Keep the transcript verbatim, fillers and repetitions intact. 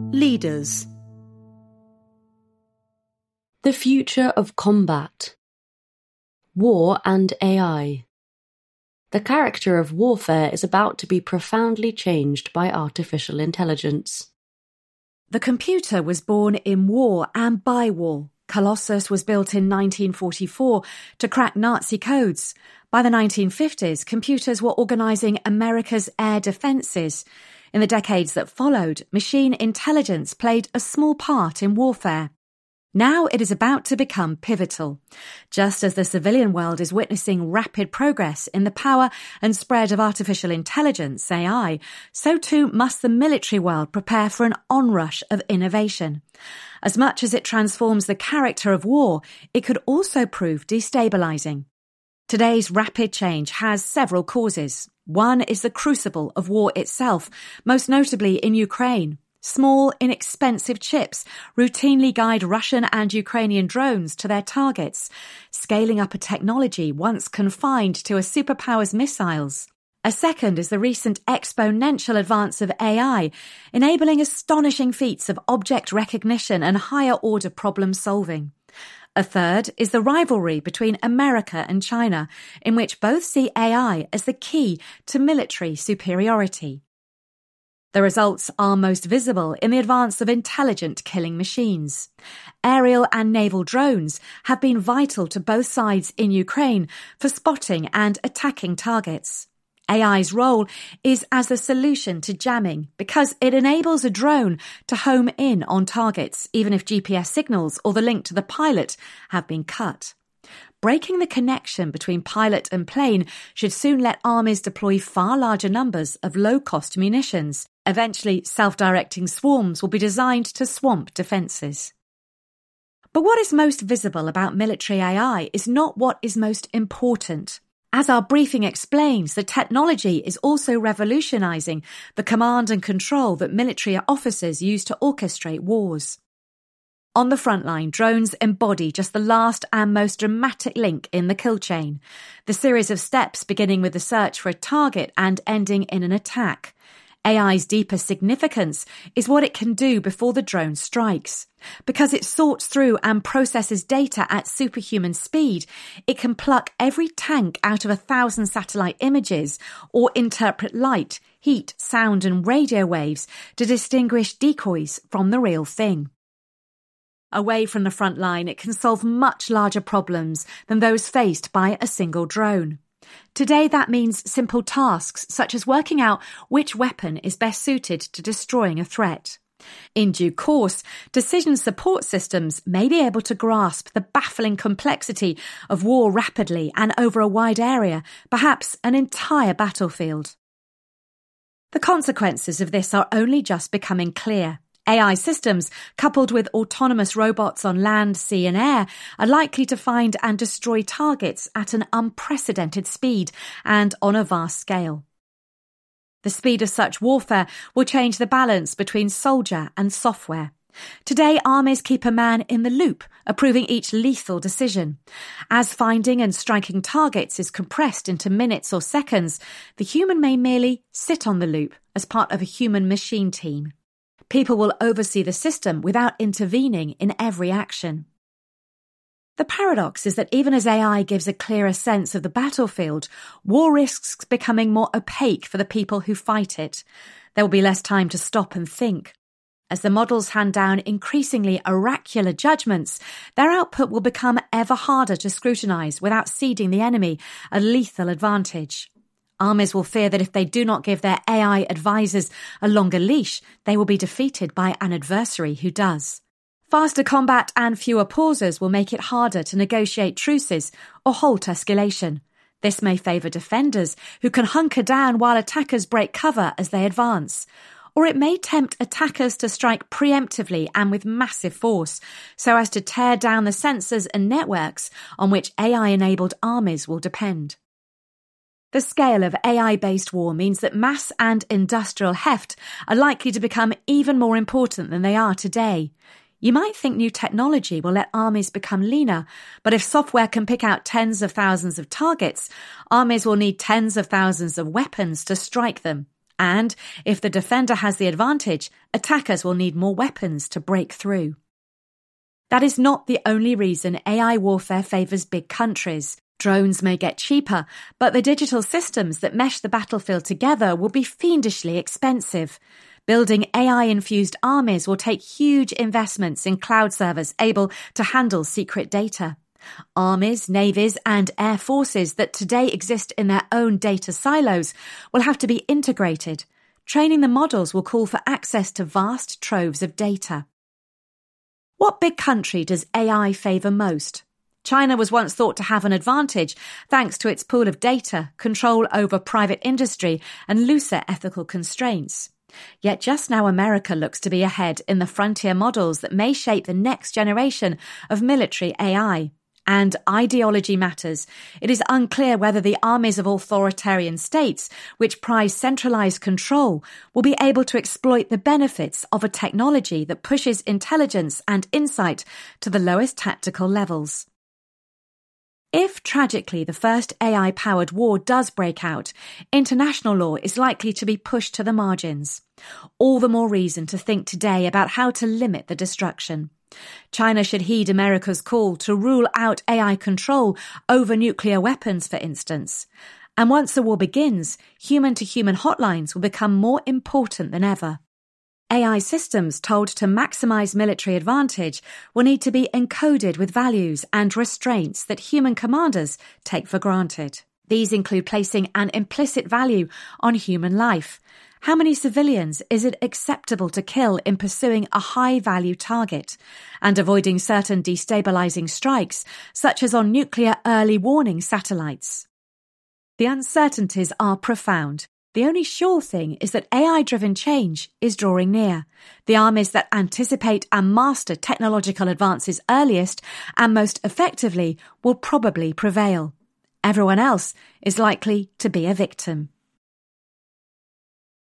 Leaders. The future of combat. War and A I. The character of warfare is about to be profoundly changed by artificial intelligence. The computer was born in war and by war. Colossus was built in nineteen forty-four to crack Nazi codes. By the nineteen fifties, computers were organising America's air defences. In the decades that followed, machine intelligence played a small part in warfare. Now it is about to become pivotal. Just as the civilian world is witnessing rapid progress in the power and spread of artificial intelligence, A I, so too must the military world prepare for an onrush of innovation. As much as it transforms the character of war, it could also prove destabilising. Today's rapid change has several causes. One is the crucible of war itself, most notably in Ukraine. Small, inexpensive chips routinely guide Russian and Ukrainian drones to their targets, scaling up a technology once confined to a superpower's missiles. A second is the recent exponential advance of A I, enabling astonishing feats of object recognition and higher-order problem-solving. A third is the rivalry between America and China, in which both see A I as the key to military superiority. The results are most visible in the advance of intelligent killing machines. Aerial and naval drones have been vital to both sides in Ukraine for spotting and attacking targets. A I's role is as the solution to jamming because it enables a drone to home in on targets even if G P S signals or the link to the pilot have been cut. Breaking the connection between pilot and plane should soon let armies deploy far larger numbers of low-cost munitions. Eventually, self-directing swarms will be designed to swamp defences. But what is most visible about military A I is not what is most important. As our briefing explains, the technology is also revolutionising the command and control that military officers use to orchestrate wars. On the front line, drones embody just the last and most dramatic link in the kill chain, the series of steps beginning with the search for a target and ending in an attack. A I's deepest significance is what it can do before the drone strikes. Because it sorts through and processes data at superhuman speed, it can pluck every tank out of a thousand satellite images or interpret light, heat, sound and radio waves to distinguish decoys from the real thing. Away from the front line, it can solve much larger problems than those faced by a single drone. Today that means simple tasks such as working out which weapon is best suited to destroying a threat. In due course, decision support systems may be able to grasp the baffling complexity of war rapidly and over a wide area, perhaps an entire battlefield. The consequences of this are only just becoming clear. A I systems, coupled with autonomous robots on land, sea and air, are likely to find and destroy targets at an unprecedented speed and on a vast scale. The speed of such warfare will change the balance between soldier and software. Today, armies keep a man in the loop, approving each lethal decision. As finding and striking targets is compressed into minutes or seconds, the human may merely sit on the loop as part of a human-machine team. People will oversee the system without intervening in every action. The paradox is that even as A I gives a clearer sense of the battlefield, war risks becoming more opaque for the people who fight it. There will be less time to stop and think. As the models hand down increasingly oracular judgments, their output will become ever harder to scrutinise without ceding the enemy a lethal advantage. Armies will fear that if they do not give their A I advisors a longer leash, they will be defeated by an adversary who does. Faster combat and fewer pauses will make it harder to negotiate truces or halt escalation. This may favour defenders who can hunker down while attackers break cover as they advance. Or it may tempt attackers to strike preemptively and with massive force, so as to tear down the sensors and networks on which A I-enabled armies will depend. The scale of A I-based war means that mass and industrial heft are likely to become even more important than they are today. You might think new technology will let armies become leaner, but if software can pick out tens of thousands of targets, armies will need tens of thousands of weapons to strike them. And if the defender has the advantage, attackers will need more weapons to break through. That is not the only reason A I warfare favours big countries. Drones may get cheaper, but the digital systems that mesh the battlefield together will be fiendishly expensive. Building A I-infused armies will take huge investments in cloud servers able to handle secret data. Armies, navies, and air forces that today exist in their own data silos will have to be integrated. Training the models will call for access to vast troves of data. What big country does A I favour most? China was once thought to have an advantage thanks to its pool of data, control over private industry, and looser ethical constraints. Yet just now America looks to be ahead in the frontier models that may shape the next generation of military A I. And ideology matters. It is unclear whether the armies of authoritarian states, which prize centralized control, will be able to exploit the benefits of a technology that pushes intelligence and insight to the lowest tactical levels. If, tragically, the first A I-powered war does break out, international law is likely to be pushed to the margins. All the more reason to think today about how to limit the destruction. China should heed America's call to rule out A I control over nuclear weapons, for instance. And once the war begins, human-to-human hotlines will become more important than ever. A I systems told to maximize military advantage will need to be encoded with values and restraints that human commanders take for granted. These include placing an implicit value on human life. How many civilians is it acceptable to kill in pursuing a high-value target? And avoiding certain destabilizing strikes, such as on nuclear early warning satellites. The uncertainties are profound. The only sure thing is that A I-driven change is drawing near. The armies that anticipate and master technological advances earliest and most effectively will probably prevail. Everyone else is likely to be a victim.